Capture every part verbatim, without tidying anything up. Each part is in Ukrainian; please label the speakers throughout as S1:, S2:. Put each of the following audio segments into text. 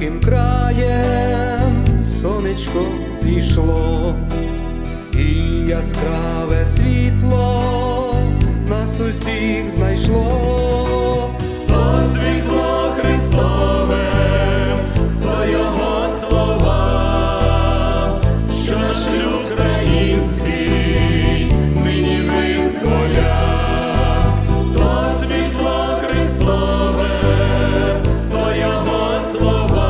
S1: українським краєм сонечко зійшло, і яскраве світло нас усіх знайшло.
S2: То світло Христове, то Його слова, що наш люд український нині визволяв. То світло Христове, то Його слова,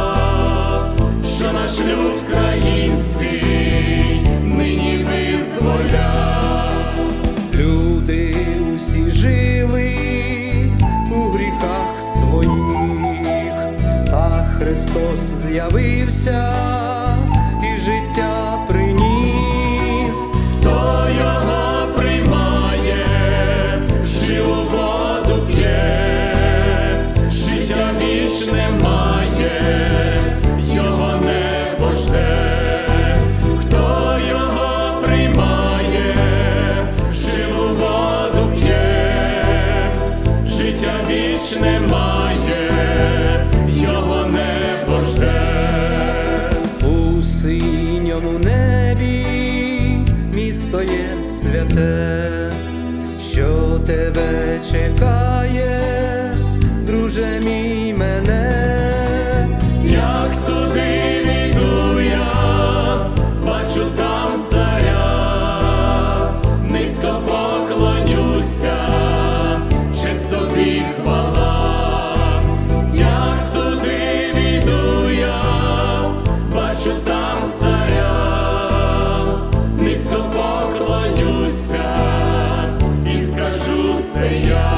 S2: що наш люд український нині визволяв.
S1: Люди усі жили у гріхах своїх, а Христос з'явився і життя приніс.
S2: Хто Його приймає, живу воду п'є, життя вічне має, Його небо жде. Хто Його приймає, живу воду п'є, життя вічне має, Його небо жде.
S1: У синьому небі місто є святе, що тебе чекає, друже мій мене.
S2: Як туди війду я, бачу там царя, низько поклонюся, честь тобі хвала. Як туди війду я, бачу там царя, низько поклонюся і скажу це я.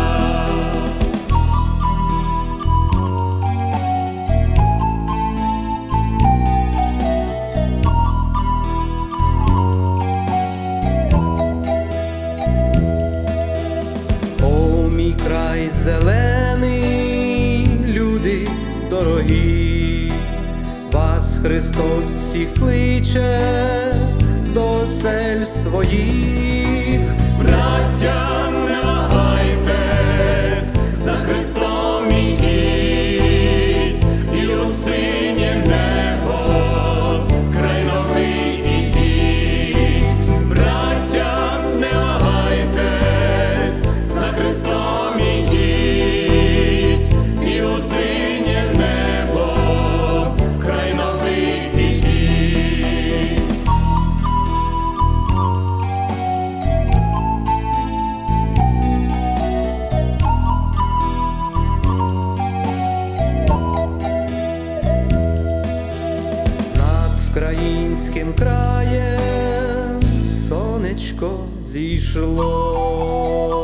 S1: О, мій край зелений, люди дорогі, вас Христос всіх кличе до осель своїх.
S2: Браття, не вагайтесь, за Христом ідіть, і у синє небо край новий ідіть. Браття, не вагайтесь, за Христом ідіть, і у синє небо край новий ідіть.
S1: Над українським краєм сонечко зійшло.